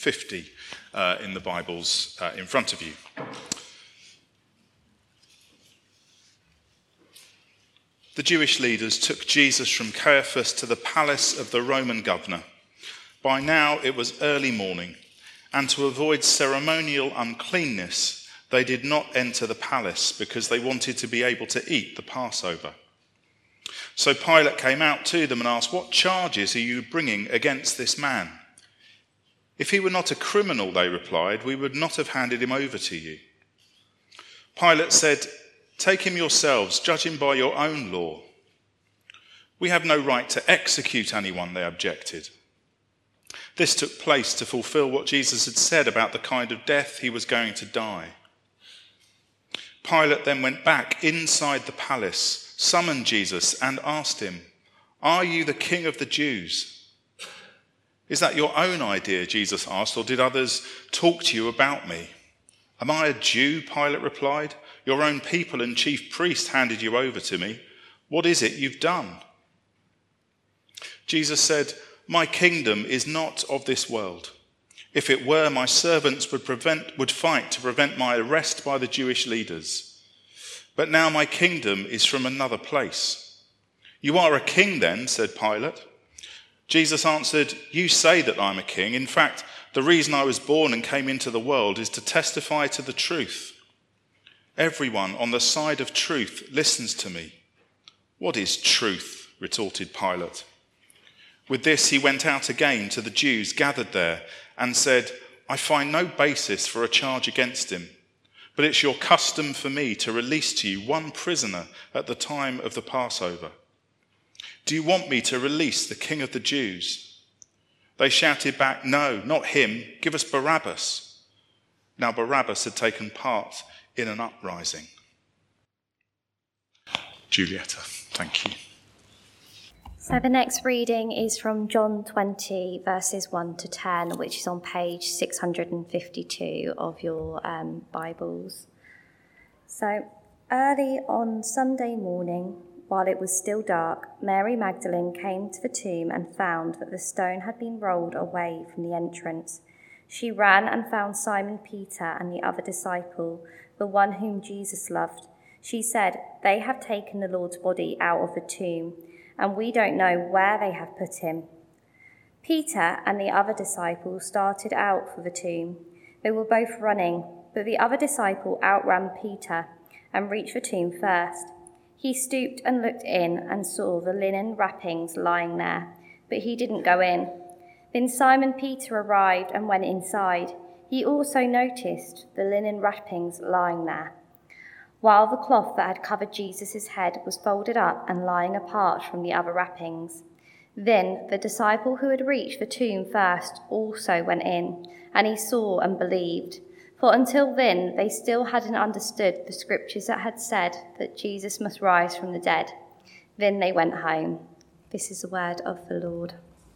50 in the Bibles in front of you. The Jewish leaders took Jesus from Caiaphas to the palace of the Roman governor. By now it was early morning, and to avoid ceremonial uncleanness, they did not enter the palace because they wanted to be able to eat the Passover. So Pilate came out to them and asked, "What charges are you bringing against this man?" "If he were not a criminal," they replied, "we would not have handed him over to you." Pilate said, "Take him yourselves, judge him by your own law." "We have no right to execute anyone," they objected. This took place to fulfill what Jesus had said about the kind of death he was going to die. Pilate then went back inside the palace, summoned Jesus, and asked him, "Are you the king of the Jews?" "Is that your own idea?" Jesus asked, "or did others talk to you about me?" "Am I a Jew?" Pilate replied. "Your own people and chief priest handed you over to me. What is it you've done?" Jesus said, "My kingdom is not of this world. If it were, my servants would fight to prevent my arrest by the Jewish leaders. But now my kingdom is from another place." "You are a king then," said Pilate. Jesus answered, "You say that I'm a king. In fact, the reason I was born and came into the world is to testify to the truth. Everyone on the side of truth listens to me." "What is truth?" retorted Pilate. With this, he went out again to the Jews gathered there and said, "I find no basis for a charge against him, but it's your custom for me to release to you one prisoner at the time of the Passover. Do you want me to release the King of the Jews?" They shouted back, "No, not him. Give us Barabbas." Now Barabbas had taken part in an uprising. Julietta, thank you. So the next reading is from John 20, verses 1 to 10, which is on page 652 of your Bibles. So early on Sunday morning, while it was still dark, Mary Magdalene came to the tomb and found that the stone had been rolled away from the entrance. She ran and found Simon Peter and the other disciple, the one whom Jesus loved. She said, "They have taken the Lord's body out of the tomb, and we don't know where they have put him." Peter and the other disciple started out for the tomb. They were both running, but the other disciple outran Peter and reached the tomb first. He stooped and looked in and saw the linen wrappings lying there, but he didn't go in. Then Simon Peter arrived and went inside. He also noticed the linen wrappings lying there, while the cloth that had covered Jesus' head was folded up and lying apart from the other wrappings. Then the disciple who had reached the tomb first also went in, and he saw and believed. For until then they still hadn't understood the scriptures that had said that Jesus must rise from the dead. Then they went home. This is the word of the Lord.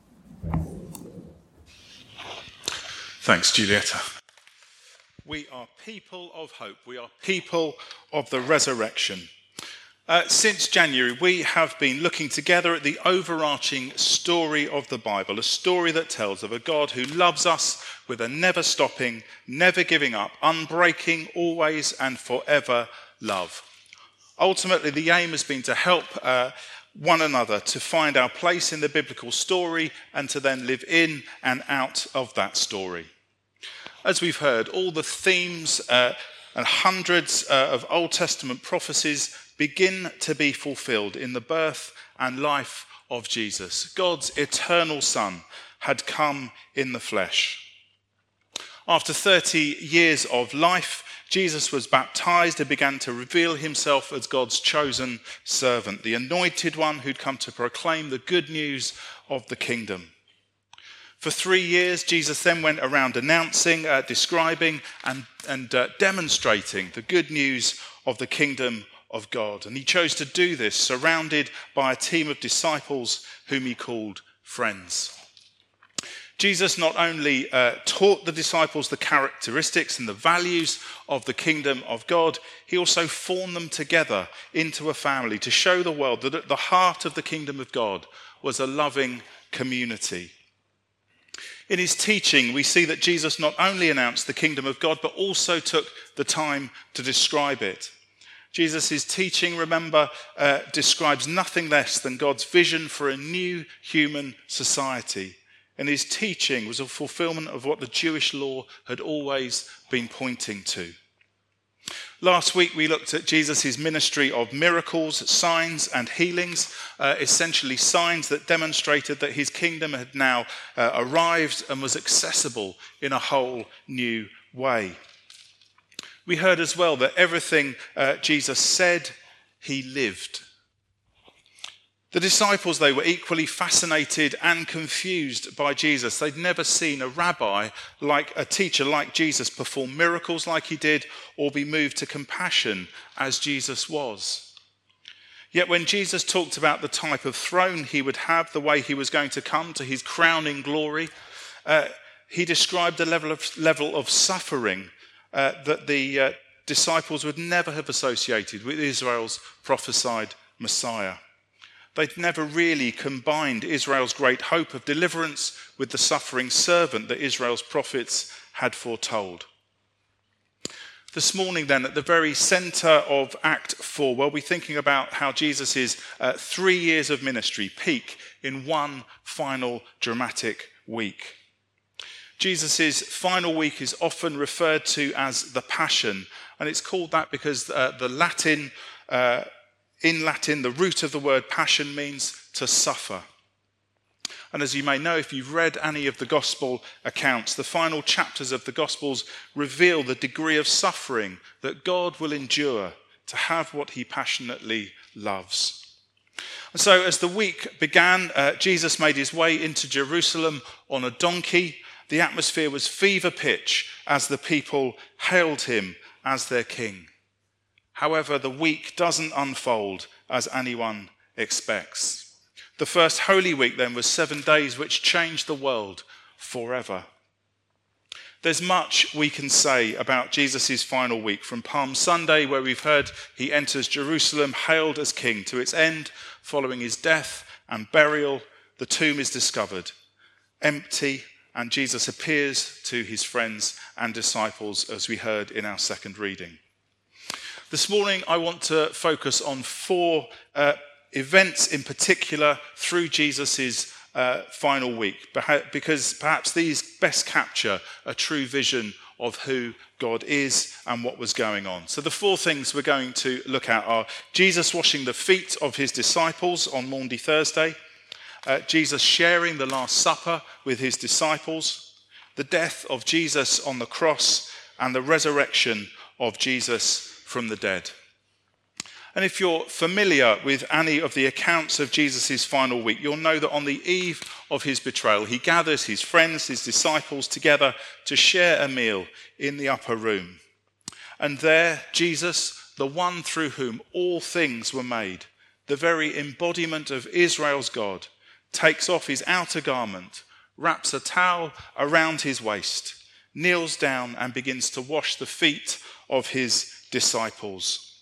Thanks, Julietta. We are people of hope. We are people of the resurrection. Since January, we have been looking together at the overarching story of the Bible, a story that tells of a God who loves us with a never-stopping, never giving up, unbreaking, always and forever love. Ultimately, the aim has been to help one another to find our place in the biblical story and to then live in and out of that story. As we've heard, all the themes and hundreds of Old Testament prophecies begin to be fulfilled in the birth and life of Jesus. God's eternal Son had come in the flesh. After 30 years of life, Jesus was baptized and began to reveal himself as God's chosen servant, the anointed one who'd come to proclaim the good news of the kingdom. For 3 years, Jesus then went around announcing, describing and demonstrating the good news of the kingdom of God. And he chose to do this surrounded by a team of disciples whom he called friends. Jesus not only taught the disciples the characteristics and the values of the kingdom of God, he also formed them together into a family to show the world that at the heart of the kingdom of God was a loving community. In his teaching, we see that Jesus not only announced the kingdom of God, but also took the time to describe it. Jesus' teaching, remember, describes nothing less than God's vision for a new human society. And his teaching was a fulfillment of what the Jewish law had always been pointing to. Last week we looked at Jesus' ministry of miracles, signs and healings, essentially signs that demonstrated that his kingdom had now arrived and was accessible in a whole new way. We heard as well that everything Jesus said, he lived. The disciples, they were equally fascinated and confused by Jesus. They'd never seen a rabbi, like a teacher like Jesus, perform miracles like he did, or be moved to compassion as Jesus was. Yet when Jesus talked about the type of throne he would have, the way he was going to come to his crowning glory, he described a level of suffering that the disciples would never have associated with Israel's prophesied Messiah. They'd never really combined Israel's great hope of deliverance with the suffering servant that Israel's prophets had foretold. This morning then, at the very centre of Act 4, we'll be thinking about how Jesus' 3 years of ministry peak in one final dramatic week. Jesus' final week is often referred to as the Passion, and it's called that because in Latin, the root of the word passion means to suffer. And as you may know, if you've read any of the gospel accounts, the final chapters of the gospels reveal the degree of suffering that God will endure to have what he passionately loves. And so as the week began, Jesus made his way into Jerusalem on a donkey. The atmosphere was fever pitch as the people hailed him as their king. However, the week doesn't unfold as anyone expects. The first Holy Week then was 7 days which changed the world forever. There's much we can say about Jesus' final week, from Palm Sunday, where we've heard he enters Jerusalem hailed as king, to its end, following his death and burial, the tomb is discovered empty, and Jesus appears to his friends and disciples, as we heard in our second reading. This morning, I want to focus on 4 events in particular through Jesus' final week, because perhaps these best capture a true vision of who God is and what was going on. So the 4 things we're going to look at are Jesus washing the feet of his disciples on Maundy Thursday, Jesus sharing the Last Supper with his disciples, the death of Jesus on the cross, and the resurrection of Jesus from the dead. And if you're familiar with any of the accounts of Jesus' final week, you'll know that on the eve of his betrayal, he gathers his friends, his disciples together to share a meal in the upper room. And there, Jesus, the one through whom all things were made, the very embodiment of Israel's God, takes off his outer garment, wraps a towel around his waist, kneels down and begins to wash the feet of his disciples.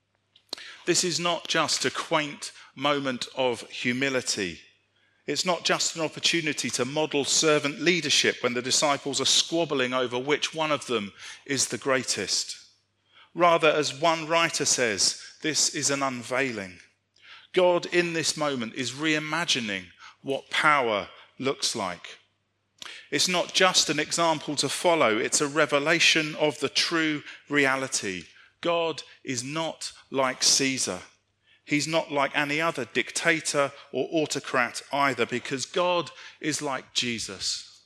This is not just a quaint moment of humility. It's not just an opportunity to model servant leadership when the disciples are squabbling over which one of them is the greatest. Rather, as one writer says, this is an unveiling. God in this moment is reimagining what power looks like. It's not just an example to follow, it's a revelation of the true reality. God is not like Caesar. He's not like any other dictator or autocrat either, because God is like Jesus.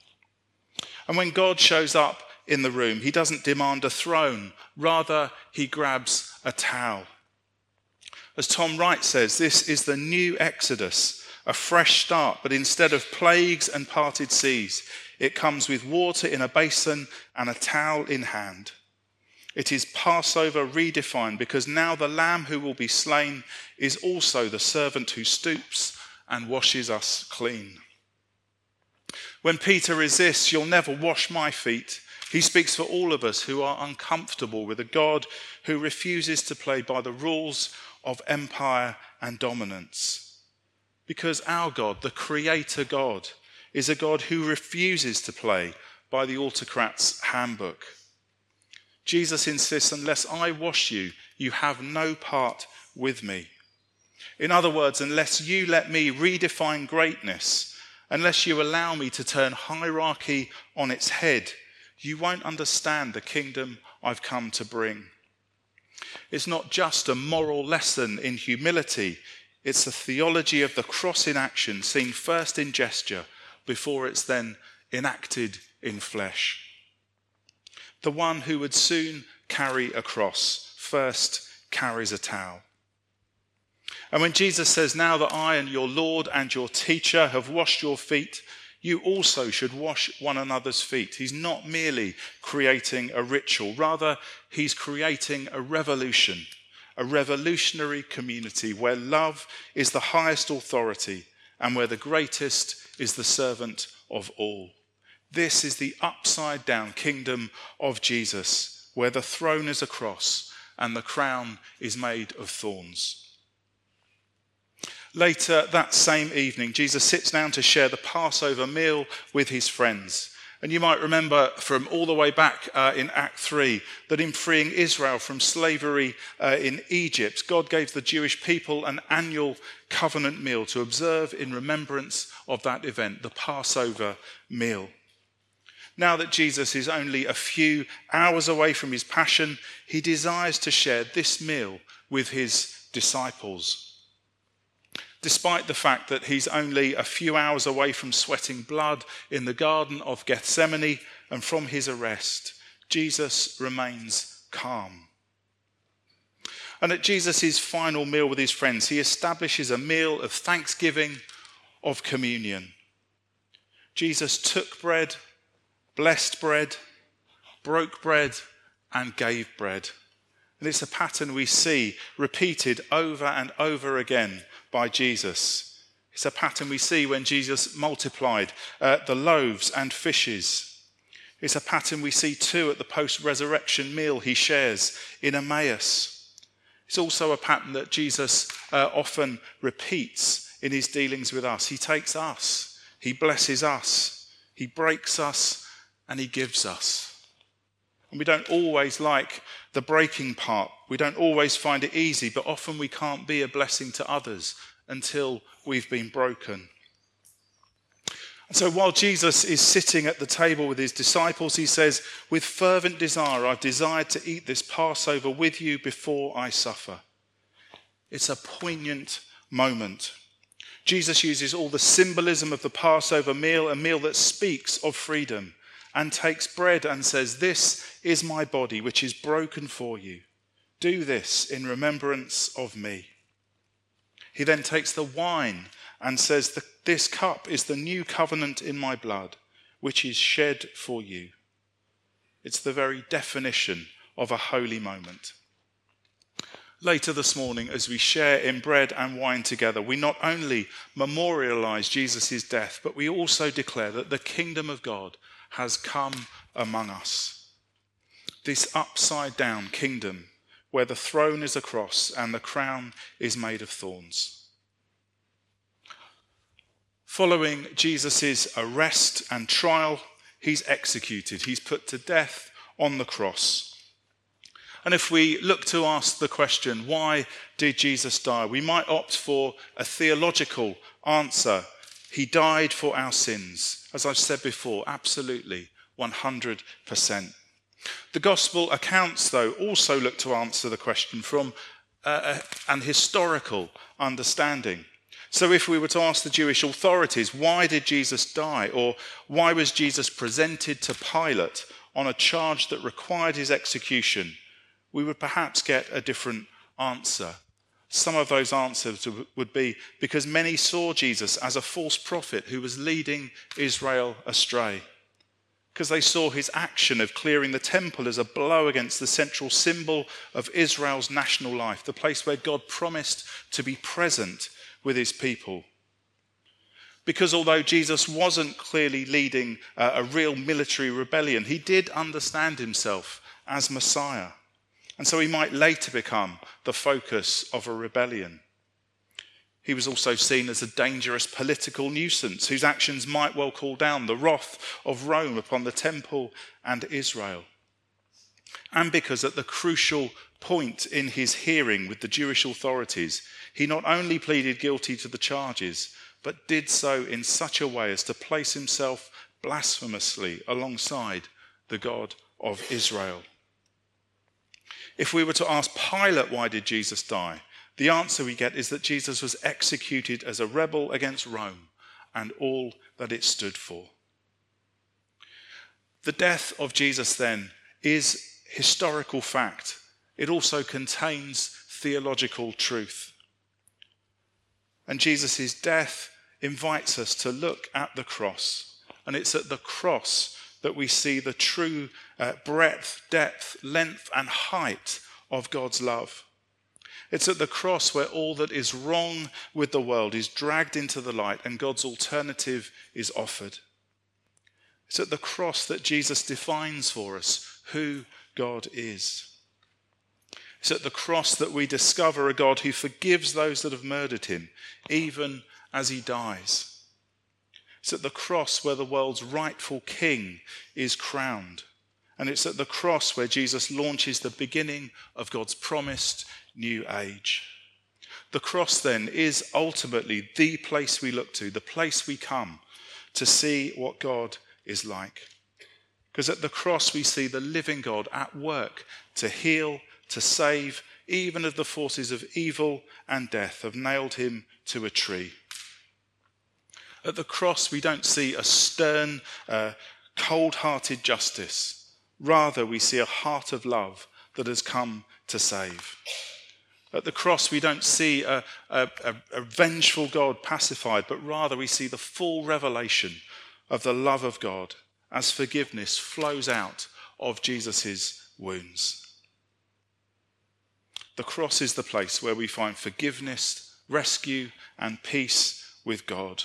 And when God shows up in the room, he doesn't demand a throne, rather he grabs a towel. As Tom Wright says, this is the new Exodus, a fresh start, but instead of plagues and parted seas, it comes with water in a basin and a towel in hand. It is Passover redefined, because now the lamb who will be slain is also the servant who stoops and washes us clean. When Peter resists, "You'll never wash my feet," he speaks for all of us who are uncomfortable with a God who refuses to play by the rules of empire and dominance. Because our God, the Creator God, is a God who refuses to play by the autocrat's handbook. Jesus insists, unless I wash you, you have no part with me. In other words, unless you let me redefine greatness, unless you allow me to turn hierarchy on its head, you won't understand the kingdom I've come to bring. It's not just a moral lesson in humility, it's a theology of the cross in action, seen first in gesture, before it's then enacted in flesh. The one who would soon carry a cross first carries a towel. And when Jesus says, now that I and your Lord and your teacher have washed your feet, you also should wash one another's feet. He's not merely creating a ritual. Rather, he's creating a revolution, a revolutionary community where love is the highest authority and where the greatest is the servant of all. This is the upside-down kingdom of Jesus, where the throne is a cross and the crown is made of thorns. Later that same evening, Jesus sits down to share the Passover meal with his friends. And you might remember from all the way back in Act 3 that in freeing Israel from slavery in Egypt, God gave the Jewish people an annual covenant meal to observe in remembrance of that event, the Passover meal. Now that Jesus is only a few hours away from his passion, he desires to share this meal with his disciples. Despite the fact that he's only a few hours away from sweating blood in the Garden of Gethsemane and from his arrest, Jesus remains calm. And at Jesus' final meal with his friends, he establishes a meal of thanksgiving, of communion. Jesus took bread, blessed bread, broke bread, and gave bread. And it's a pattern we see repeated over and over again by Jesus. It's a pattern we see when Jesus multiplied the loaves and fishes. It's a pattern we see too at the post-resurrection meal he shares in Emmaus. It's also a pattern that Jesus often repeats in his dealings with us. He takes us, he blesses us, he breaks us, and he gives us. And we don't always like the breaking part. We don't always find it easy, but often we can't be a blessing to others until we've been broken. And so while Jesus is sitting at the table with his disciples, he says, with fervent desire, I've desired to eat this Passover with you before I suffer. It's a poignant moment. Jesus uses all the symbolism of the Passover meal, a meal that speaks of freedom, and takes bread and says, this is my body, which is broken for you. Do this in remembrance of me. He then takes the wine and says, this cup is the new covenant in my blood, which is shed for you. It's the very definition of a holy moment. Later this morning, as we share in bread and wine together, we not only memorialize Jesus' death, but we also declare that the kingdom of God has come among us. This upside-down kingdom where the throne is a cross and the crown is made of thorns. Following Jesus' arrest and trial, he's executed. He's put to death on the cross. And if we look to ask the question, why did Jesus die? We might opt for a theological answer. He died for our sins. As I've said before, absolutely, 100%. The gospel accounts, though, also look to answer the question from an historical understanding. So if we were to ask the Jewish authorities, why did Jesus die? Or why was Jesus presented to Pilate on a charge that required his execution? We would perhaps get a different answer. Some of those answers would be because many saw Jesus as a false prophet who was leading Israel astray. Because they saw his action of clearing the temple as a blow against the central symbol of Israel's national life, the place where God promised to be present with his people. Because although Jesus wasn't clearly leading a real military rebellion, he did understand himself as Messiah. And so he might later become the focus of a rebellion. He was also seen as a dangerous political nuisance whose actions might well call down the wrath of Rome upon the temple and Israel. And because at the crucial point in his hearing with the Jewish authorities, he not only pleaded guilty to the charges, but did so in such a way as to place himself blasphemously alongside the God of Israel. If we were to ask Pilate, why did Jesus die? The answer we get is that Jesus was executed as a rebel against Rome and all that it stood for. The death of Jesus then is historical fact. It also contains theological truth. And Jesus' death invites us to look at the cross. And it's at the cross that we see the true breadth, depth, length and height of God's love. It's at the cross where all that is wrong with the world is dragged into the light and God's alternative is offered. It's at the cross that Jesus defines for us who God is. It's at the cross that we discover a God who forgives those that have murdered him, even as he dies. It's at the cross where the world's rightful king is crowned. And it's at the cross where Jesus launches the beginning of God's promised new age. The cross then is ultimately the place we look to, the place we come to see what God is like. Because at the cross we see the living God at work to heal, to save, even as the forces of evil and death have nailed him to a tree. At the cross we don't see a stern, cold-hearted justice. Rather, we see a heart of love that has come to save. At the cross, we don't see a vengeful God pacified, but rather we see the full revelation of the love of God as forgiveness flows out of Jesus' wounds. The cross is the place where we find forgiveness, rescue, and peace with God.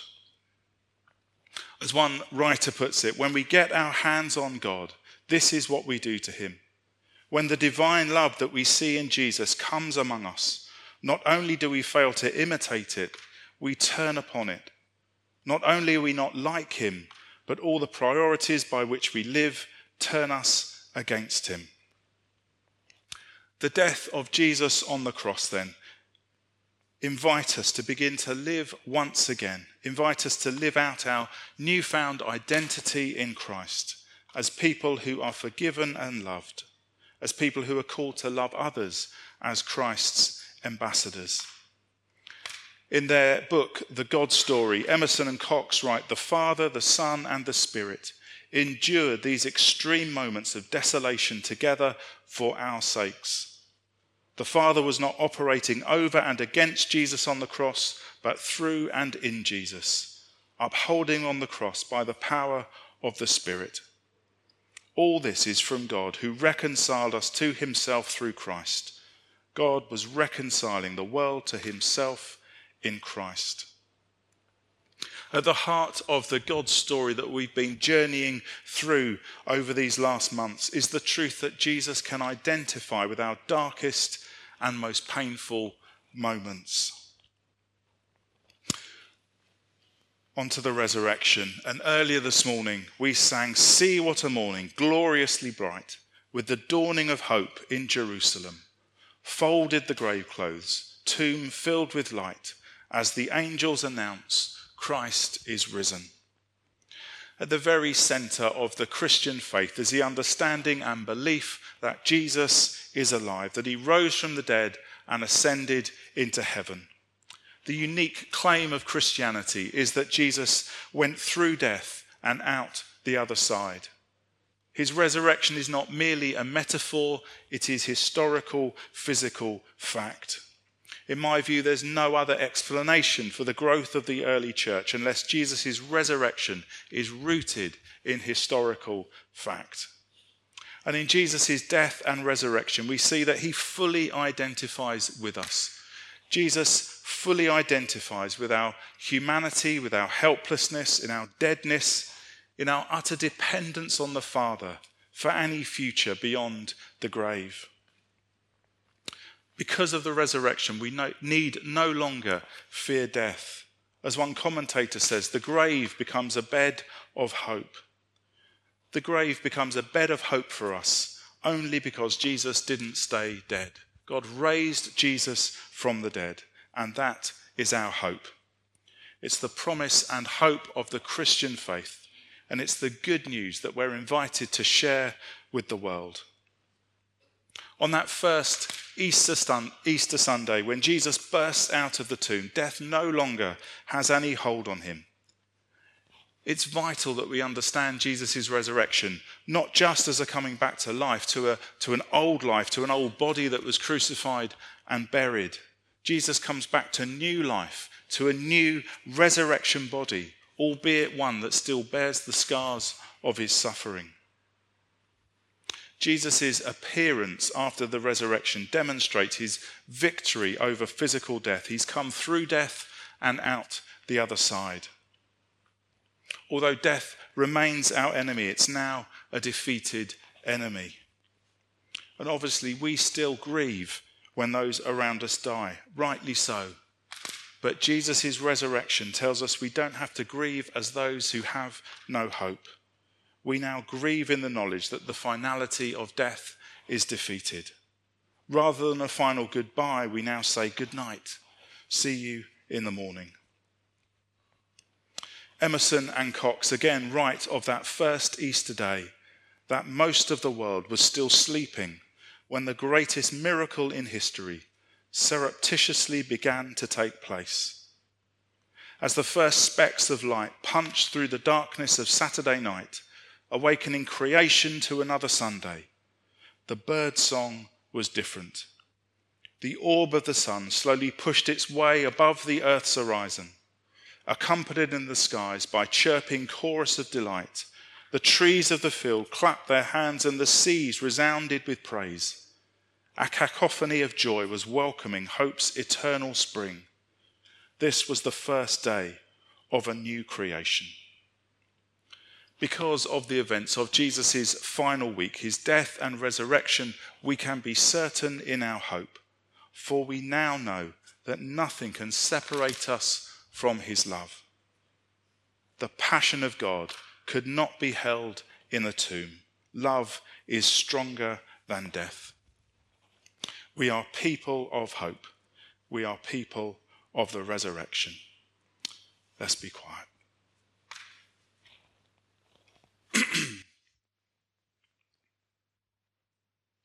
As one writer puts it, when we get our hands on God, this is what we do to him. When the divine love that we see in Jesus comes among us, not only do we fail to imitate it, we turn upon it. Not only are we not like him, but all the priorities by which we live turn us against him. The death of Jesus on the cross then invite us to begin to live once again, invite us to live out our newfound identity in Christ as people who are forgiven and loved, as people who are called to love others as Christ's ambassadors. In their book, The God Story, Emerson and Cox write, "The Father, the Son, and the Spirit endured these extreme moments of desolation together for our sakes. The Father was not operating over and against Jesus on the cross, but through and in Jesus, upholding on the cross by the power of the Spirit. All this is from God, who reconciled us to himself through Christ. God was reconciling the world to himself in Christ." At the heart of the God story that we've been journeying through over these last months is the truth that Jesus can identify with our darkest and most painful moments. Onto the resurrection. And earlier this morning, we sang, "See what a morning, gloriously bright, with the dawning of hope in Jerusalem. Folded the grave clothes, tomb filled with light, as the angels announce, Christ is risen." At the very centre of the Christian faith is the understanding and belief that Jesus is alive, that he rose from the dead and ascended into heaven. The unique claim of Christianity is that Jesus went through death and out the other side. His resurrection is not merely a metaphor, it is historical, physical fact. In my view, there's no other explanation for the growth of the early church unless Jesus' resurrection is rooted in historical fact. And in Jesus' death and resurrection, we see that he fully identifies with us. Jesus fully identifies with our humanity, with our helplessness, in our deadness, in our utter dependence on the Father for any future beyond the grave. Because of the resurrection, we need no longer fear death. As one commentator says, the grave becomes a bed of hope. The grave becomes a bed of hope for us only because Jesus didn't stay dead. God raised Jesus from the dead, and that is our hope. It's the promise and hope of the Christian faith, and it's the good news that we're invited to share with the world. On that first Easter Sunday, when Jesus bursts out of the tomb, death no longer has any hold on him. It's vital that we understand Jesus' resurrection, not just as a coming back to life, to an old life, to an old body that was crucified and buried. Jesus comes back to new life, to a new resurrection body, albeit one that still bears the scars of his suffering. Jesus' appearance after the resurrection demonstrates his victory over physical death. He's come through death and out the other side. Although death remains our enemy, it's now a defeated enemy. And obviously we still grieve when those around us die, rightly so. But Jesus' resurrection tells us we don't have to grieve as those who have no hope. We now grieve in the knowledge that the finality of death is defeated. Rather than a final goodbye, we now say good night. See you in the morning. Emerson and Cox again write of that first Easter day, that most of the world was still sleeping when the greatest miracle in history surreptitiously began to take place. As the first specks of light punched through the darkness of Saturday night, awakening creation to another Sunday, the bird song was different. The orb of the sun slowly pushed its way above the earth's horizon, accompanied in the skies by chirping chorus of delight. The trees of the field clapped their hands and the seas resounded with praise. A cacophony of joy was welcoming hope's eternal spring. This was the first day of a new creation. Because of the events of Jesus' final week, his death and resurrection, we can be certain in our hope, for we now know that nothing can separate us from his love. The passion of God could not be held in a tomb. Love is stronger than death. We are people of hope. We are people of the resurrection. Let's be quiet.